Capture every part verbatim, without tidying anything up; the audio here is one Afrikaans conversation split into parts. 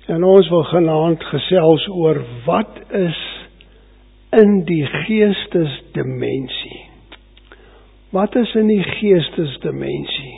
En ons wil genaamd gesels oor wat is in die geestesdimensie. Wat is in die geestesdimensie?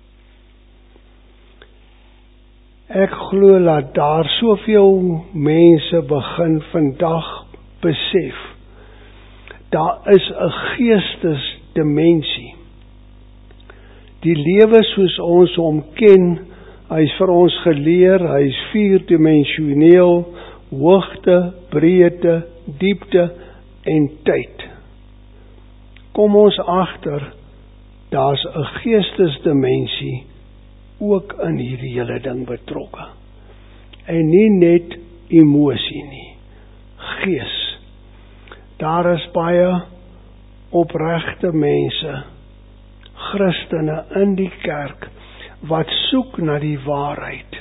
Ek glo dat daar soveel mense begin vandag besef. Daar is 'n geestesdimensie. Die lewe soos ons hom ken, hy is vir ons geleer, hy is vierdimensioneel, hoogte, breedte, diepte en tyd. Kom ons agter, daar's 'n geestesdimensie ook in hierdie hele ding betrokke. En nie net emosie nie, gees. Daar is baie opregte mense, Christene in die kerk, wat soek na die waarheid.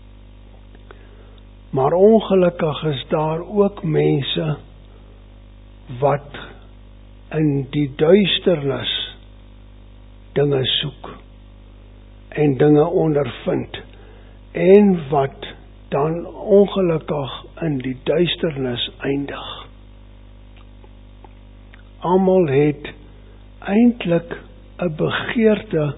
Maar ongelukkig is daar ook mense wat in die duisternis dinge soek en dinge ondervind en wat dan ongelukkig in die duisternis eindig. Almal het eintlik 'n begeerte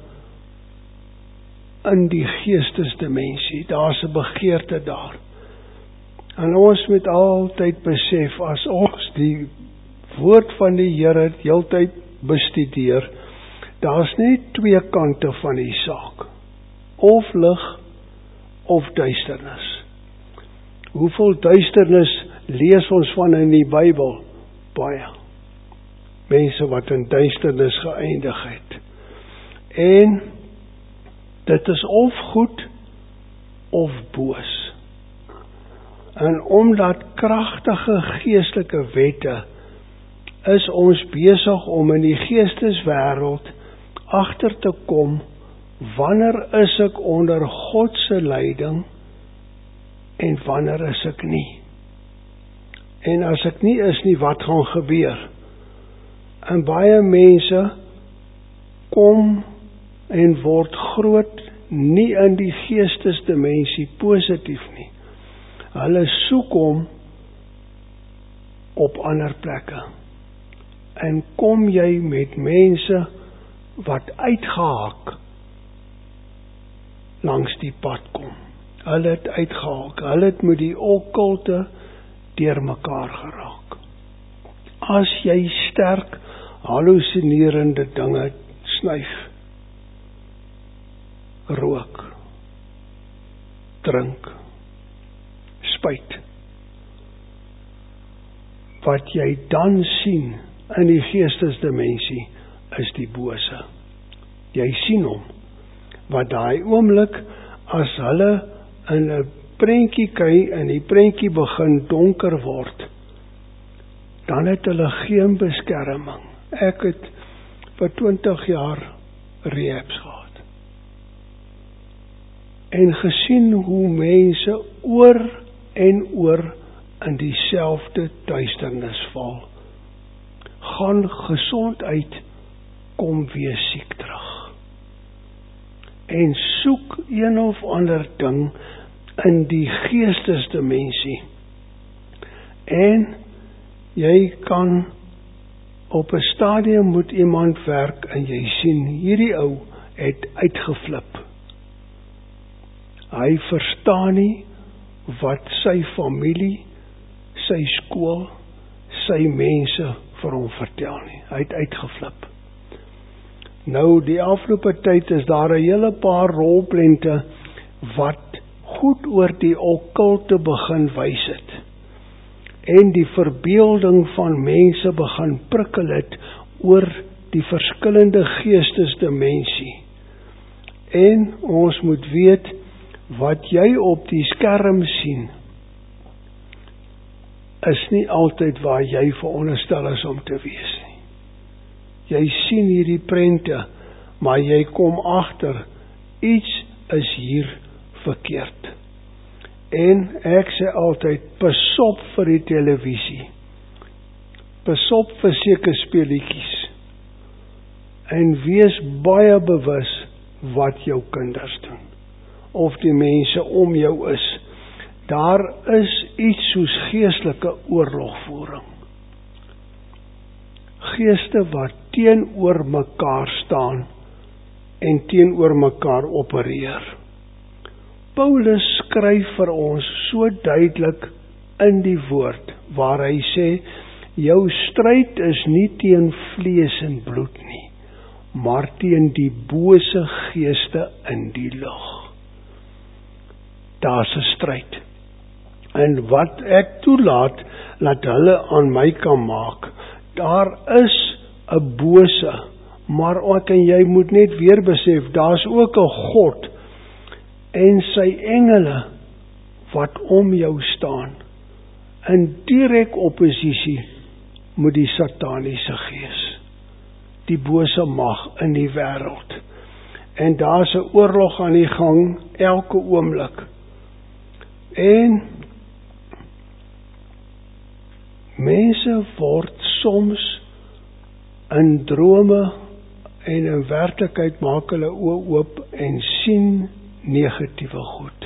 in die geestesdimensie. Daar's 'n begeerte daar. En ons moet altyd besef, as ons die woord van die Here heeltyd bestudeer, daar's nie twee kante van die saak. Of lig of duisternis. Hoeveel duisternis lees ons van in die Bybel? Baie. Mense wat in duisternis geëindig het. En dit is of goed of boos. En omdat kragtige geestelike wette is ons besig om in die geesteswêreld agter te kom, wanneer is ek onder God se leiding en wanneer is ek nie. En as ek nie is nie, wat gaan gebeur? En baie mense kom en word groot nie in die geestesdimensie positief nie. Hulle soek hom op ander plekke. En kom jy met mense wat uitgehaak langs die pad kom. Hulle het uitgehaak, hulle het met die okkulte deurmekaar geraak. As jy sterk hallusinerende dinge snyf, rook, drink, spyt, wat jy dan sien in die geestesdimensie is die bose. Jy sien hom, wat daai oomblik as hulle in 'n prentjie kry en die prentjie begin donker word, dan het hulle geen beskerming. Ek het vir twintig jaar rehabs gehad. En gesien hoe mense oor en oor in dieselfde duisternis val. Gaan gesond uit, kom weer siek terug. En soek een of ander ding in die geestesdimensie. En jy kan op 'n stadium moet iemand werk en jy sien, hierdie ou het uitgeflip. Hy verstaan nie wat sy familie, sy skool, sy mense vir hom vertel nie. Hy het uitgeflip. Nou, die afgelope tyd is daar 'n hele paar rolprente wat goed oor die okkulte begin wys het. En die verbeelding van mense begin prikkel het oor die verskillende geestesdimensie. En ons moet weet, wat jy op die skerm sien, is nie altyd waar jy veronderstel is om te wees nie. Jy sien hierdie prente, maar jy kom agter, iets is hier verkeerd. En ek sê altyd, pasop vir die televisie. Pasop vir seker speletjies. En wees baie bewus wat jou kinders doen. Of die mense om jou is. Daar is iets soos geestelike oorlogvoering. Geeste wat teenoor mekaar staan en teenoor mekaar opereer. Paulus skryf vir ons so duidelik in die woord, waar hy sê, jou stryd is nie teen vlees en bloed nie, maar teen die bose geeste in die lug. Daar's 'n stryd. En wat ek toelaat, laat hulle aan my kan maak. Daar is 'n bose, maar ek en jy moet net weer besef, daar's ook 'n God en sy engele wat om jou staan, in direk opposisie met die sataniese gees, die bose mag in die wêreld. En daar's 'n oorlog aan die gang elke oomblik. En mense word soms in drome en in werklikheid maak hulle oë oop en sien negatiewe goed.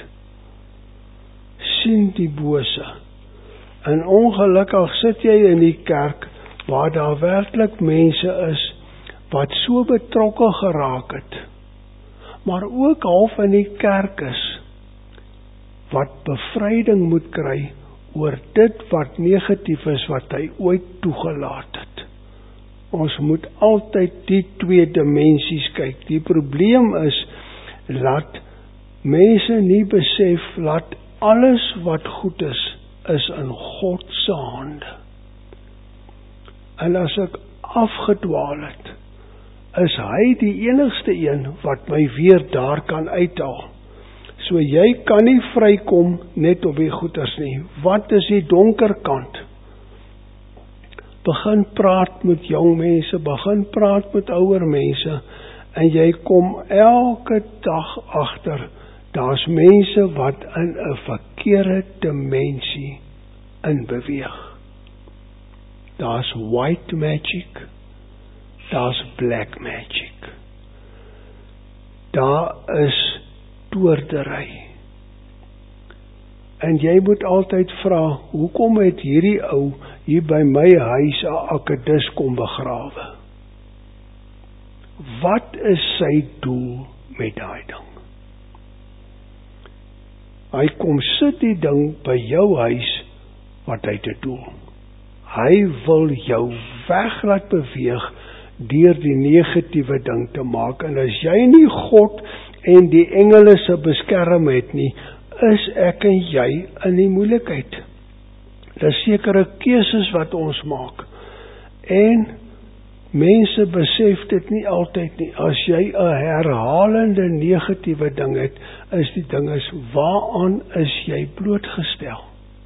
Sien die bose. En ongelukkig sit jy in die kerk waar daar werklik mense is wat so betrokke geraak het, maar ook half in die kerk is wat bevryding moet kry oor dit wat negatief is wat hy ooit toegelaat het. Ons moet altyd die twee dimensies kyk. Die probleem is, laat mense nie besef, laat alles wat goed is, is in God se hande. En as ek afgedwaal het, is hy die enigste een wat my weer daar kan uithaal. So jy kan nie vrykom net op die goeders nie. Wat is die donker kant? Begin praat met jong mense, begin praat met ouer mense, en jy kom elke dag agter, daar's mense wat in 'n verkeerde dimensie in beweeg. Daar's white magic, daar's black magic. Daar is toordery. En jy moet altyd vra, hoekom het hierdie ou hier by my huis 'n akedus kom begrawe? Wat is sy doel met daai ding? Hy kom sit die ding by jou huis, wat hy te doel. Hy wil jou weg laat beweeg deur die negatiewe ding te maak. En as jy nie God en die engele se beskerm het nie, is ek en jy in die moeilikheid. Dis sekere keuses wat ons maak. En mense besef dit nie altyd nie. As jy 'n herhalende negatiewe ding het, is die ding is, waaraan is jy blootgestel?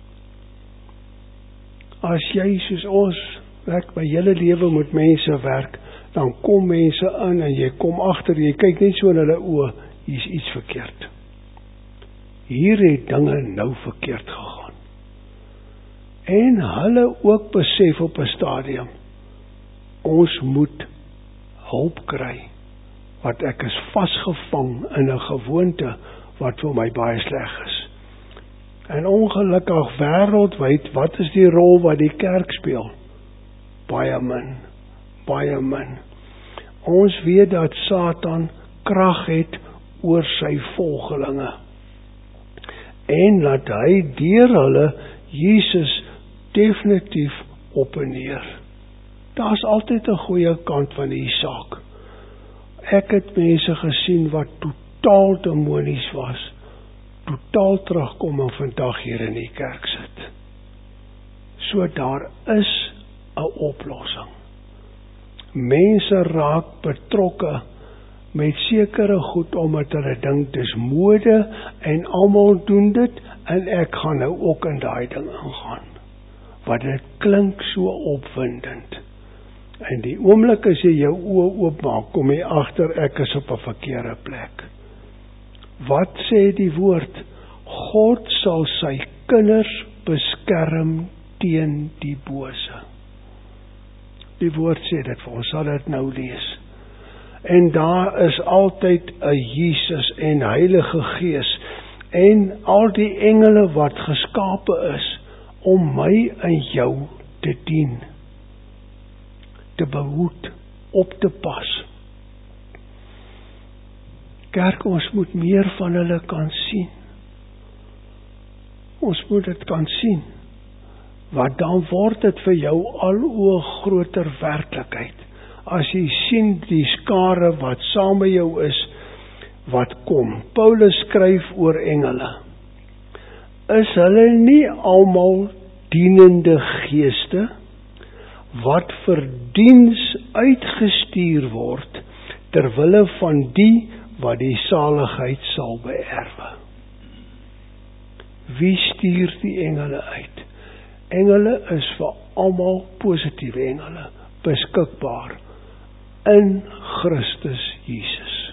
As jy, soos ons werk by julle lewe met mense werk, dan kom mense in en jy kom agter, jy kyk net so in hulle oë, hier's iets verkeerd. Hier het dinge nou verkeerd gegaan. En hulle ook besef op 'n stadium, ons moet hulp kry, want ek is vasgevang in 'n gewoonte wat vir my baie sleg is. En ongelukkig wêreldwyd, wat is die rol wat die kerk speel? Baie min, baie min. Ons weet dat Satan krag het oor sy volgelinge. En laat hy deur hulle Jesus definitief opneer. Daar's altyd 'n goeie kant van die saak. Ek het mense gesien wat totaal demonies was, totaal terugkom en vandag hier in die kerk sit. So daar is 'n oplossing. Mense raak betrokke met sekere goed omdat hulle dink dis mode en almal doen dit en ek gaan nou ook in daai ding ingaan. Wat dit klink so opwindend. En die oomblik as jy jou oë oopmaak, kom jy agter ek is op 'n verkeerde plek. Wat sê die woord? God sal sy kinders beskerm teen die bose. Die woord sê dit vir ons, sal dit nou lees. En daar is altyd 'n Jesus en Heilige Gees en al die engele wat geskape is om my en jou te dien, te behoed, op te pas. Kerk, ons moet meer van hulle kan sien. Ons moet dit kan sien. Want dan word dit vir jou al hoe groter werklikheid. As jy sien die skare wat saam met jou is, wat kom. Paulus skryf oor engele. Is hulle nie almal dienende geeste, wat vir diens uitgestuur word, terwille van die wat die saligheid sal beerwe? Wie stuur die engele uit? Engele is vir almal positiewe engele, beskikbaar in Christus Jesus.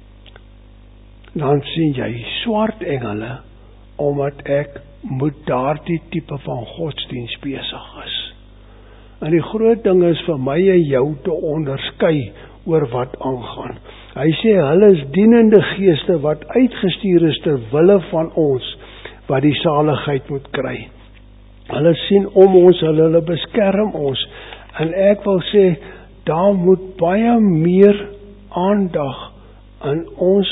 Dan sien jy swart engele, omdat ek moet daardie tipe van godsdienst besig is. En die groot ding is vir my en jou te onderskei oor wat aangaan. Hy sê, hulle is dienende geeste wat uitgestuur is ter wille van ons, wat die saligheid moet kry. Hulle sien om ons, hulle, hulle beskerm ons. En ek wil sê, daar moet baie meer aandag in ons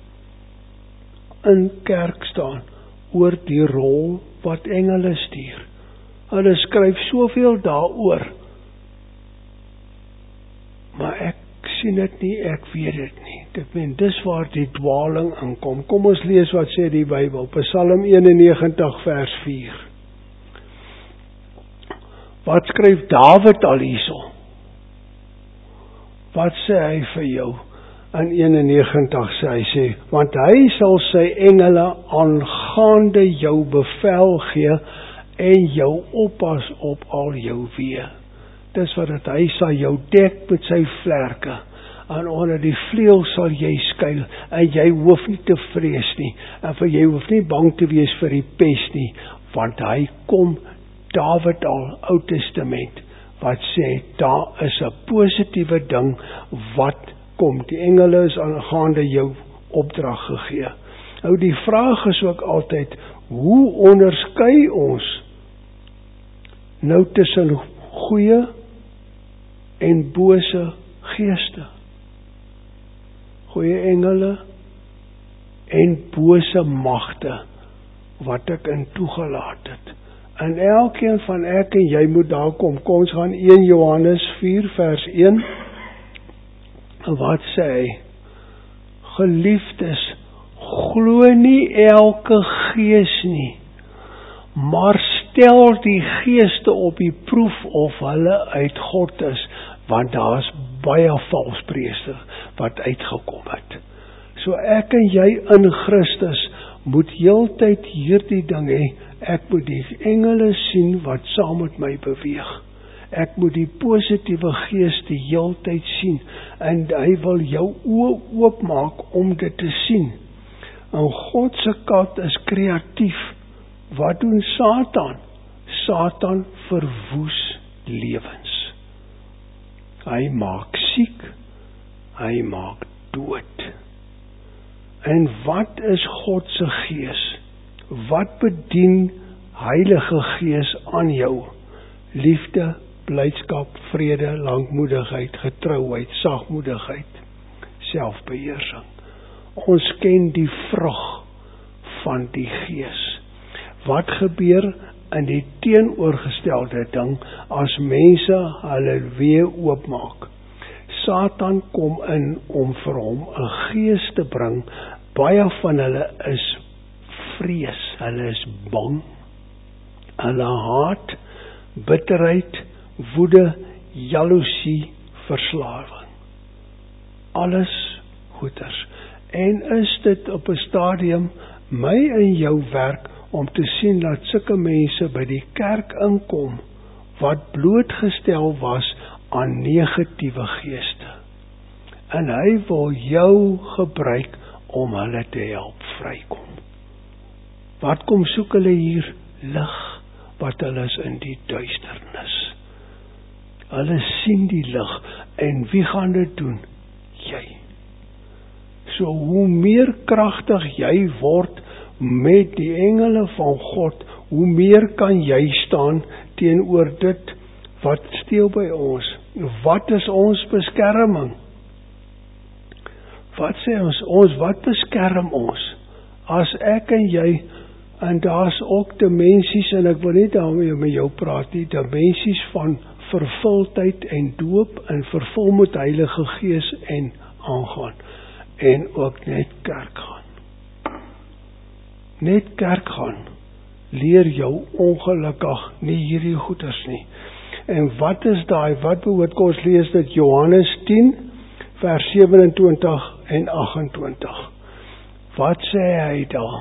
in kerk staan, oor die rol wat engele stuur. Hulle skryf soveel daaroor, maar ek sien dit nie, ek weet dit nie. Dit meen, dis waar die dwaling inkom. Kom ons lees wat sê die Bybel, Psalm eenennegentig vers vier. Wat skryf Dawid al hierso? Wat sê hy vir jou? In eenennegentig sê hy sê, want hy sal sy engele aangaande jou bevel gee en jou oppas op al jou weë. Dis wat het, hy sal jou dek met sy vlerke, en onder die vleuel sal jy skuil, en jy hoef nie te vrees nie, en vir jy hoef nie bang te wees vir die pes nie, want hy kom, Dawid al, Ou Testament, wat sê, daar is 'n positiewe ding, wat kom, die engele is aangaande jou opdrag gegee. Nou die vraag is ook altyd, hoe onderskei ons nou tussen goeie en bose geeste? Goeie engele en bose magte, wat ek in toegelaat het. En elkeen van ek en jy moet daar kom. Kom ons gaan een Johannes vier vers een. Wat sê hy? Geliefdes, glo nie elke gees nie, maar stel die geeste op die proef of hulle uit God is, want daar is baie valspriesters wat uitgekom het. So ek en jy in Christus moet heeltyd hierdie ding hê. Ek moet die engele sien wat saam met my beweeg. Ek moet die positiewe gees die heeltyd sien, en hy wil jou oë oopmaak om dit te sien. En God se kat is kreatief. Wat doen Satan? Satan verwoes lewens. Hy maak siek, hy maak dood. En wat is God se gees? Wat bedien Heilige Gees aan jou? Liefde, blydskap, vrede, lankmoedigheid, getrouheid, sagmoedigheid, selfbeheersing. Ons ken die vrug van die Gees. Wat gebeur in die teenoorgestelde ding as mense hulle weer oopmaak? Satan kom in om vir hom 'n gees te bring. Baie van hulle is vrees, hulle is bang, hulle haat, bitterheid, woede, jaloesie, verslawing. Alles goeters. En is dit op 'n stadium my en jou werk om te sien dat sulke mense by die kerk inkom wat blootgestel was aan negatiewe geeste. En hy wil jou gebruik om hulle te help vrykom. Wat kom soek hulle hier? Lig, wat hulle is in die duisternis. Hulle sien die lig, en wie gaan dit doen? Jy. So hoe meer kragtig jy word met die engele van God, hoe meer kan jy staan teenoor dit wat steel by ons? Wat is ons beskerming? Wat sê ons? Ons, wat beskerm ons? As ek en jy, en daar's ook dimensies, en ek wil nie daarmee met jou praat nie, dimensies van vervuldheid en doop, en vervul met Heilige Gees en aangaan, en ook net kerk gaan. Net kerk gaan, leer jou ongelukkig nie hierdie goeders nie. En wat is daai, wat behoort, kom ons lees dit, Johannes tien, vers sewenentwintig en agentwintig. Wat sê hy daar?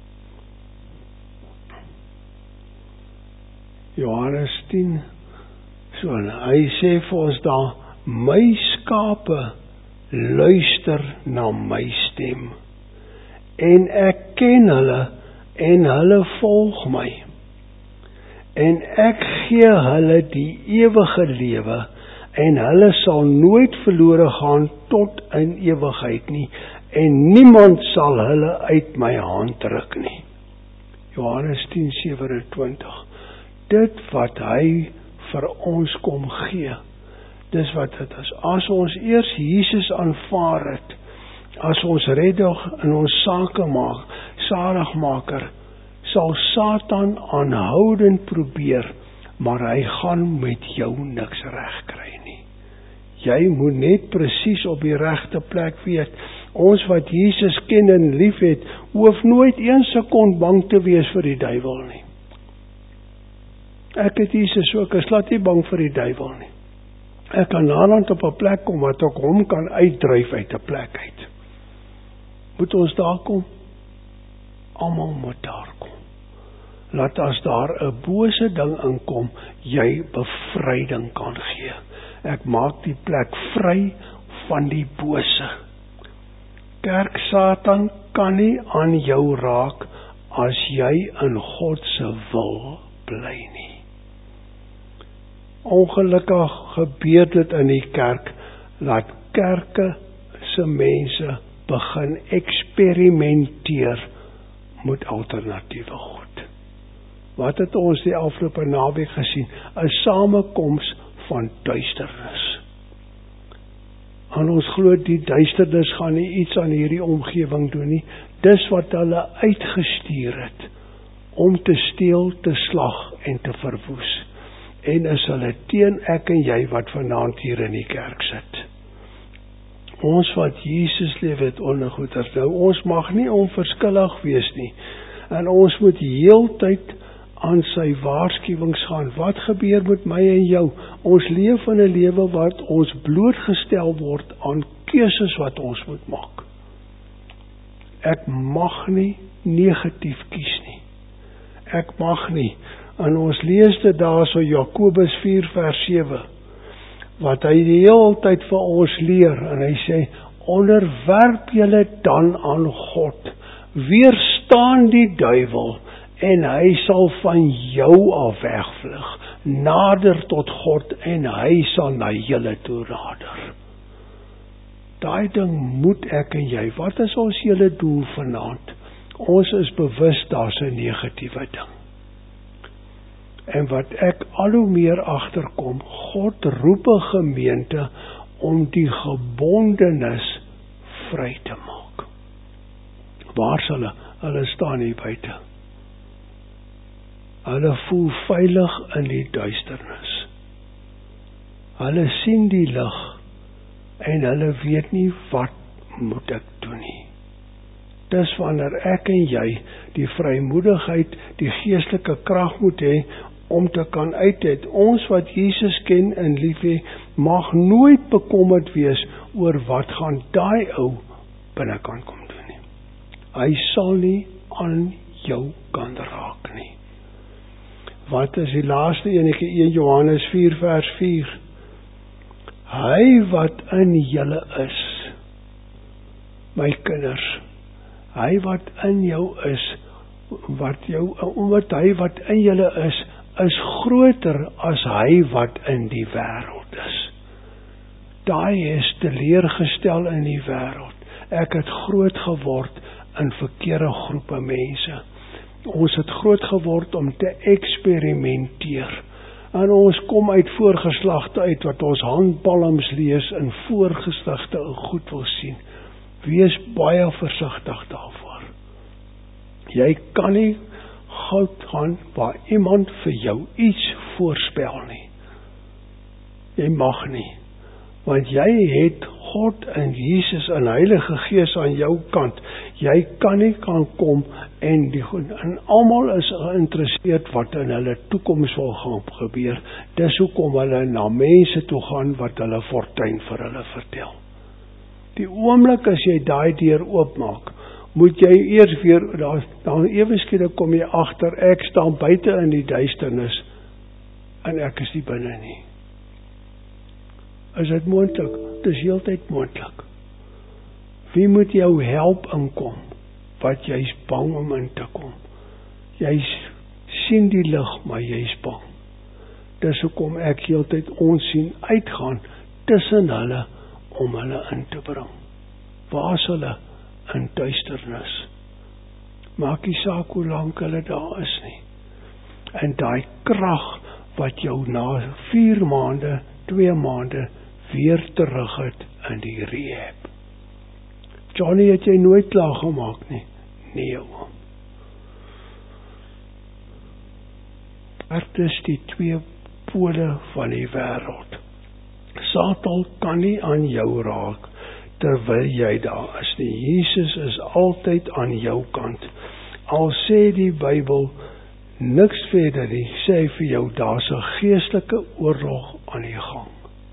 Johannes tien, so, hy sê vir ons daar, my skape luister na my stem, en ek ken hulle, en hulle volg my, en ek gee hulle die ewige lewe, en hulle sal nooit verlore gaan tot in ewigheid nie, en niemand sal hulle uit my hand ruk nie. Johannes tien sewenentwintig. Dit wat hy vir ons kom gee, dis wat dit is. As ons eers Jesus aanvaar het, as ons redder in ons sake maak, saligmaker, sal Satan aanhoudend probeer, maar hy gaan met jou niks reg kry nie. Jy moet net presies op die regte plek weet. Ons wat Jesus ken en lief het, hoef nooit een sekond bang te wees vir die duiwel nie. Ek het Jesus ook, ek slaat nie bang vir die duiwel nie. Ek kan naderhand op 'n plek kom wat ek hom kan uitdryf uit 'n plek uit. Moet ons daar kom? Almal moet daar kom. Laat as daar 'n bose ding inkom, jy bevryding kan gee. Ek maak die plek vry van die bose. Kerk, Satan kan nie aan jou raak as jy in God se wil bly nie. Ongelukkig gebeur dit in die kerk, laat kerke se mense begin eksperimenteer met alternatiewe God. Wat het ons die afgelope naweek gesien? 'n Samekoms van duisternis. En ons glo die duisternis gaan nie iets aan hierdie omgewing doen nie. Dis wat hulle uitgestuur het om te steel, te slag en te verwoes. En is hulle teen ek en jy wat vanaand hier in die kerk sit. Ons wat Jesus leef het ondergoeders. Nou, ons mag nie onverskillig wees nie. En ons moet heeltyd aan sy waarskuwings gaan. Wat gebeur met my en jou? Ons leef in 'n lewe wat ons blootgestel word aan keuses wat ons moet maak. Ek mag nie negatief kies nie. Ek mag nie. En ons lees dit daar so Jakobus vier vers sewe, wat hy die hele tyd vir ons leer, en hy sê, onderwerp julle dan aan God, weerstaan die duiwel, en hy sal van jou af wegvlug, nader tot God, en hy sal na julle toe nader. Daai ding moet ek en jy, wat is ons hele doel vanaand? Ons is bewus daar's 'n negatiewe ding. En wat ek al hoe meer agterkom, God roep 'n gemeente om die gebondenes vry te maak. Waar sal hulle? Hulle staan hier buite. Hulle voel veilig in die duisternis. Hulle sien die lig en hulle weet nie wat moet ek doen nie. Dis wanneer ek en jy die vrymoedigheid, die geestelike krag moet hê om te kan uit het. Ons wat Jesus ken en lief hê, mag nooit bekommerd wees oor wat gaan daai ou binnekant kom doen nie. Hy sal nie aan jou kan raak nie. Wat is die laaste enige een Johannes vier vers vier? Hy wat in julle is, my kinders, hy wat in jou is, wat jou, omdat hy wat in julle is, is groter as hy wat in die wêreld is. Daai is teleurgestel in die wêreld. Ek het groot geword in verkeerde groepe mense. Ons het groot geword om te eksperimenteer. En ons kom uit voorgeslagte uit wat ons handpalms lees en voorgeslagte en goed wil sien. Wees baie versigtig daarvoor. Jy kan nie goud gaan waar iemand vir jou iets voorspel nie. Jy mag nie. Want jy het God en Jesus en Heilige Gees aan jou kant. Jy kan nie kan kom en die en almal is geïnteresseerd wat in hulle toekoms wil gaan gebeur. Dis hoekom hulle na mense toe gaan wat hulle fortuin vir hulle vertel. Die oomblik as jy daai deur oopmaak, moet jy eers weer daar dan ewe skielik kom jy agter ek staan buite in die duisternis en ek is nie binne nie. Is dit moontlik? Dit is heeltyd moontlik. Wie moet jou help inkom? Wat jy's bang om in te kom. Jy sien die lig, maar jy's bang. Dis hoekom ek heeltyd ons sien uitgaan tussen hulle om hulle in te bring. Waar is hulle? In duisternis. Maak nie saak hoe lank hulle daar is nie. En daai krag wat jou na vier maande, twee maande weer terug het in die rehab. Johnny, het jy nooit klaar gemaak nie? Nee, oom. Dit is die twee pole van die wêreld. Satan kan nie aan jou raak terwyl jy daar is nie. Jesus is altyd aan jou kant. Al sê die Bybel niks verder nie, sê vir jou daar's 'n geestelike oorlog aan die gang.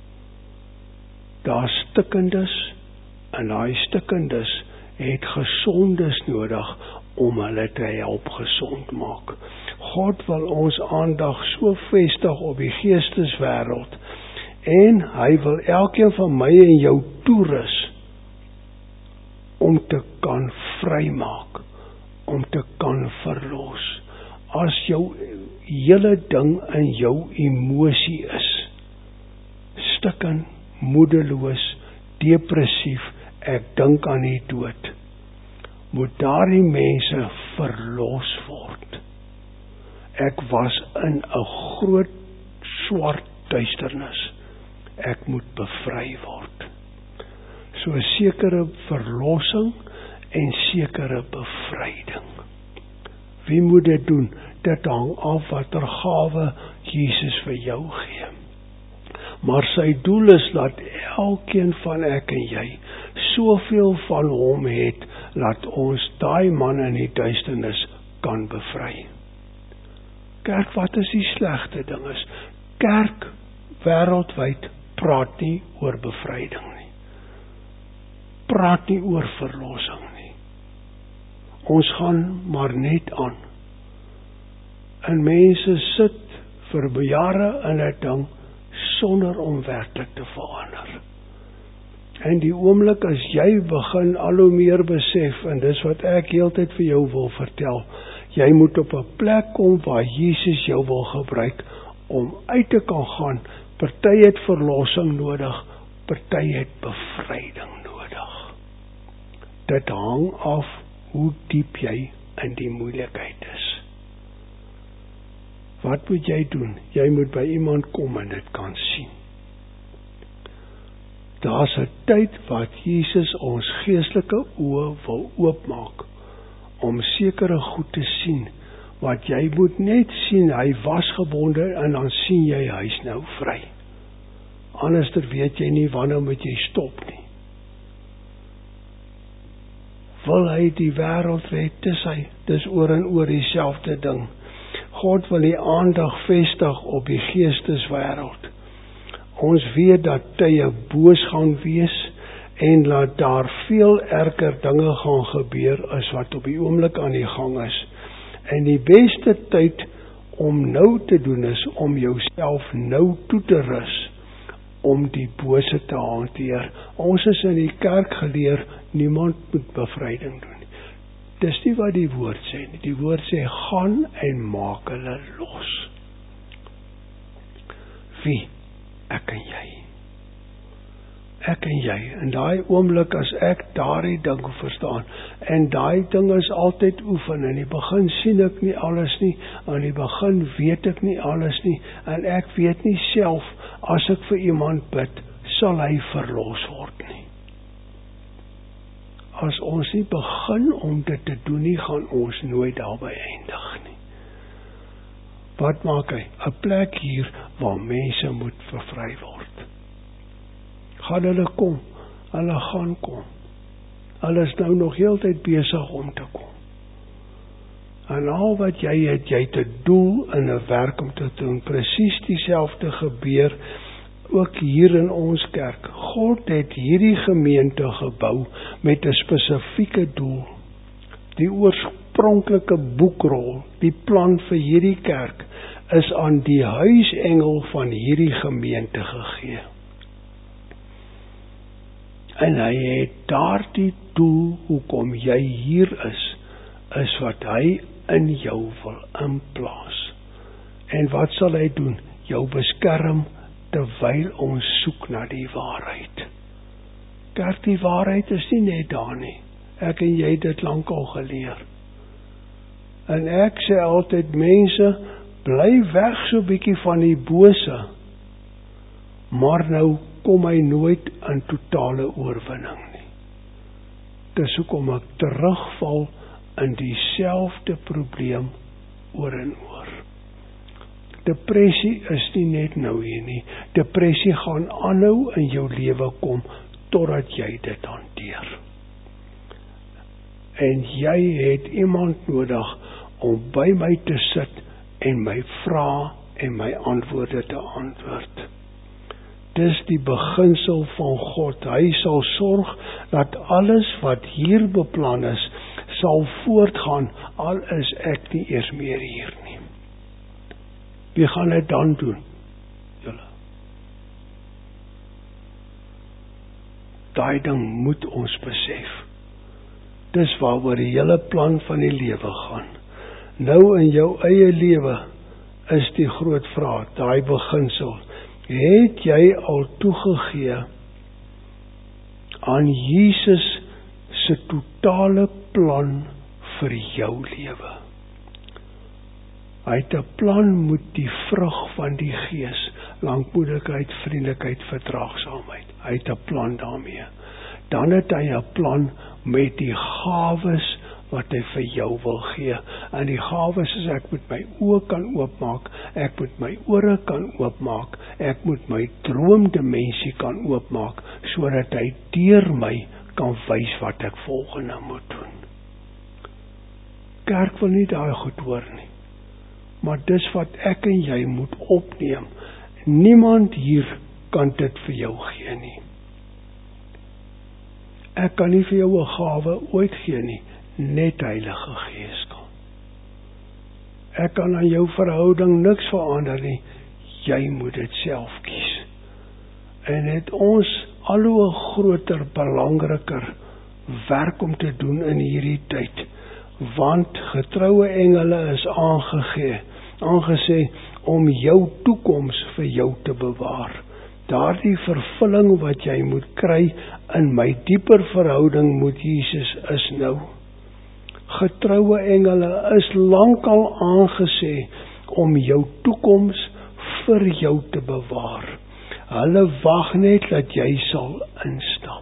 Daar stikkendes en daai stikkendes het gesondes nodig om hulle te help gesond maak. God wil ons aandag so vestig op die geesteswêreld en hy wil elkeen van my en jou toerus om te kan vrymaak, om te kan verlos. As jou hele ding in jou emosie is, stikken, moedeloos, depressief, ek dink aan die dood, moet daardie mense verlos word. Ek was in 'n groot swart duisternis. Ek moet bevry word. So 'n sekere verlossing en sekere bevryding. Wie moet dit doen? Dit hang af watter gawe Jesus vir jou gee. Maar sy doel is dat elkeen van ek en jy soveel van hom het, laat ons daai man in die duisternis kan bevry. Kerk, wat is die slegste ding is? Kerk wêreldwyd praat nie oor bevryding nie. Praat nie oor verlossing nie. Ons gaan maar net aan. En mense sit vir jare in 'n ding sonder om werklik te verander. En die oomblik as jy begin al hoe meer besef, en dis wat ek heeltyd vir jou wil vertel, jy moet op 'n plek kom waar Jesus jou wil gebruik om uit te kan gaan. Party het verlossing nodig, party het bevryding nodig. Dit hang af hoe diep jy in die moeilikheid is. Wat moet jy doen? Jy moet by iemand kom en dit kan sien. Daar's 'n tyd wat Jesus ons geestelike oë wil oopmaak om sekere goed te sien, wat jy moet net sien, hy was gebonde en dan sien jy hy's nou vry. Anderster weet jy nie wanneer moet jy stop nie. Wil hy die wêreld red? Dis hy, dis oor en oor dieselfde ding. God wil die aandag vestig op die geesteswêreld. Ons weet dat tye boos gaan wees en dat daar veel erger dinge gaan gebeur as wat op die oomblik aan die gang is. En die beste tyd om nou te doen is om jouself nou toe te rus om die bose te hanteer. Ons is in die kerk geleer, niemand moet bevryding doen. Dis nie wat die woord sê nie. Die woord sê, gaan en maak hulle los. Wie? Ek en jy. ek en jy, in daai oomblik as ek daardie ding verstaan, en daai ding is altyd oefen, in die begin sien ek nie alles nie, in die begin weet ek nie alles nie, en ek weet nie self, as ek vir iemand bid, sal hy verlos word nie. As ons nie begin om dit te doen nie, gaan ons nooit daarby eindig nie. Wat maak hy? 'n plek hier waar mense moet vervry word. Gaan hulle kom, hulle gaan kom. Hulle is nou nog heeltyd besig om te kom. En al wat jy het, jy het 'n doel in 'n werk om te doen. Presies dieselfde gebeur ook hier in ons kerk. God het hierdie gemeente gebou met 'n spesifieke doel. Die oorspronklike boekrol, die plan vir hierdie kerk, is aan die huisengel van hierdie gemeente gegee. En hy het daardie doel, hoekom jy hier is, is wat hy in jou wil inplaas. En wat sal hy doen? Jou beskerm, terwyl ons soek na die waarheid. Kerk, die waarheid is nie net daar nie. Ek en jy het dit lank al geleer. En ek sê altyd, mense, bly weg so bietjie van die bose, maar nou kom hy nooit in totale oorwinning nie. Dis hoekom ek terugval in dieselfde probleem oor en oor. Depressie is nie net nou hier nie. Depressie gaan aanhou in jou lewe kom, totdat jy dit hanteer. En jy het iemand nodig om by my te sit en my vrae en my antwoorde te antwoord. Dis die beginsel van God. Hy sal sorg dat alles wat hier beplan is, sal voortgaan, al is ek nie eers meer hier nie. Wie gaan dit dan doen? Julle. Daai ding moet ons besef. Dis waaroor die hele plan van die lewe gaan. Nou in jou eie lewe is die groot vraag, daai beginsel. Het jy al toegegee aan Jesus se totale plan vir jou lewe? Hy het 'n plan met die vrug van die Gees, lankmoedigheid, vriendelikheid, verdraagsaamheid. Hy het 'n plan daarmee. Dan het hy 'n plan met die gawes wat hy vir jou wil gee. En die gawes is, ek moet my oë kan oopmaak, ek moet my ore kan oopmaak, ek moet my droomdimensie kan oopmaak, sodat hy deur my kan wys wat ek volgende moet doen. Kerk wil nie daai goed hoor nie. Maar dis wat ek en jy moet opneem. Niemand hier kan dit vir jou gee nie. Ek kan nie vir jou 'n gawe ooit gee nie, net Heilige Gees kan. Ek kan aan jou verhouding niks verander nie, jy moet dit self kies. En het ons al hoe groter, belangriker werk om te doen in hierdie tyd, want getroue engele is aangegee, aangesê om jou toekoms vir jou te bewaar. Daardie vervulling wat jy moet kry in my dieper verhouding met Jesus is nou. Getroue engele is lankal aangesê om jou toekoms vir jou te bewaar. Hulle wag net dat jy sal instap.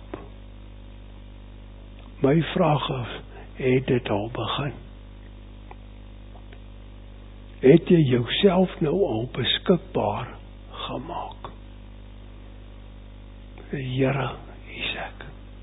My vraag is, het dit al begin? Het jy jouself nou al beskikbaar gemaak? Here, hier's ek.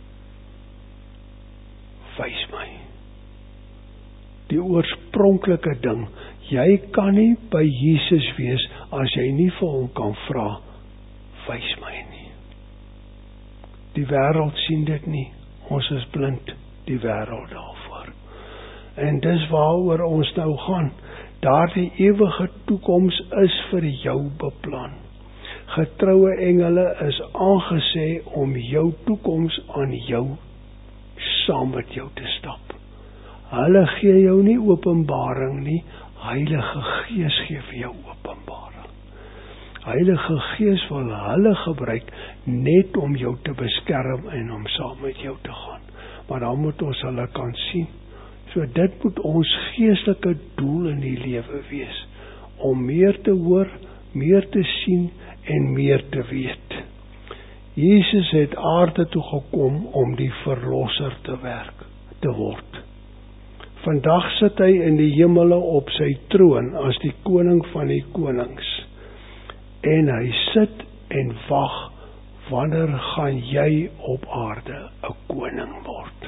Wys my. Die oorspronklike ding, jy kan nie by Jesus wees as jy nie vir hom kan vra, wys my nie. Die wêreld sien dit nie, ons is blind, die wêreld daarvoor. En dis waaroor ons nou gaan. Daardie ewige toekoms is vir jou beplan. Getroue engele is aangesê om jou toekoms aan jou, saam met jou te stap. Hulle gee jou nie openbaring nie, Heilige Gees gee vir jou openbaring. Heilige Gees wil hulle gebruik net om jou te beskerm en om saam met jou te gaan. Maar dan moet ons hulle kan sien. So dit moet ons geestelike doel in die lewe wees. Om meer te hoor, meer te sien en meer te weet. Jesus het aarde toe gekom om die verlosser te werk, te word. Vandag sit hy in die hemele op sy troon as die koning van die konings. En hy sit en wag, wanneer gaan jy op aarde 'n koning word?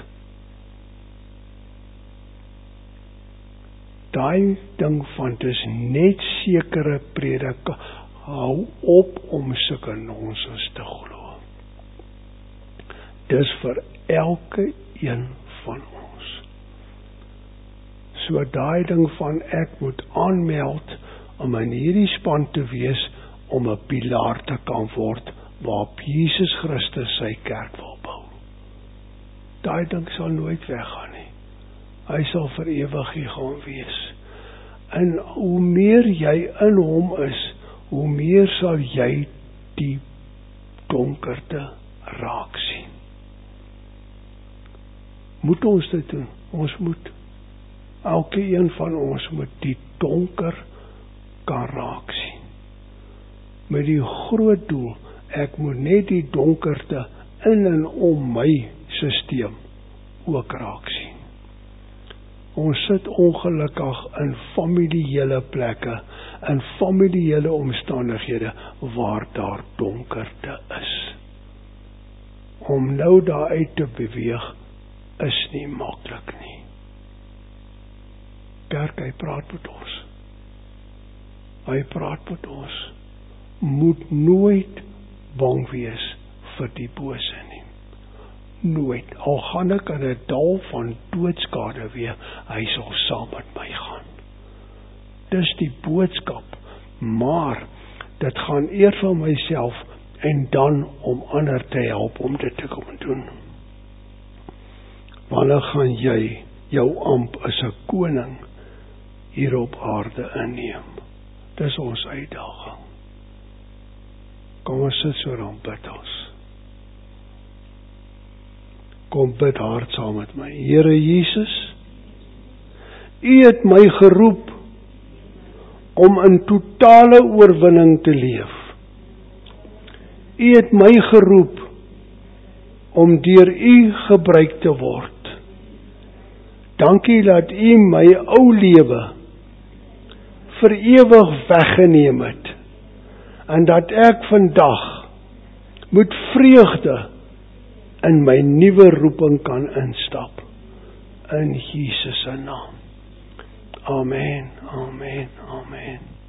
Daai ding van dis net sekere predike, hou op om sulke nonsens te glo. Dis vir elke een van ons. So daai ding van ek moet aanmeld om in hierdie span te wees om 'n pilaar te kan word waarop Jesus Christus sy kerk wil bou. Daai ding sal nooit weggaan nie. Hy sal vir ewig hier gaan wees. En hoe meer jy in hom is, hoe meer sal jy die donkerte raak sien. Moet ons dit doen? Ons moet. Elke een van ons moet die donker kan raak sien. Met die groot doel, ek moet net die donkerte in en om my stelsel ook raak sien. Ons sit ongelukkig in familiele plekke, in familiele omstandighede waar daar donkerte is. Om nou daaruit te beweeg is nie maklik nie. Kerk, hy praat met ons. Hy praat met ons. Moet nooit bang wees vir die bose nie. Nooit. Al gaan ek in 'n dal van doodskade weer, hy sal saam met my gaan. Dis die boodskap, maar dit gaan eers van myself en dan om ander te help om dit te kom doen. Wanneer gaan jy jou amp as 'n koning hier op aarde inneem? Dis ons uitdaging. Kom ons sit so dan bid ons. Kom bid hard saam met my. Here Jesus, U het my geroep om in totale oorwinning te leef. U het my geroep om deur U gebruik te word. Dankie dat U my ou lewe vir ewig weggeneem het en dat ek vandag met vreugde in my nuwe roeping kan instap. In Jesus se naam. Amen, amen, amen.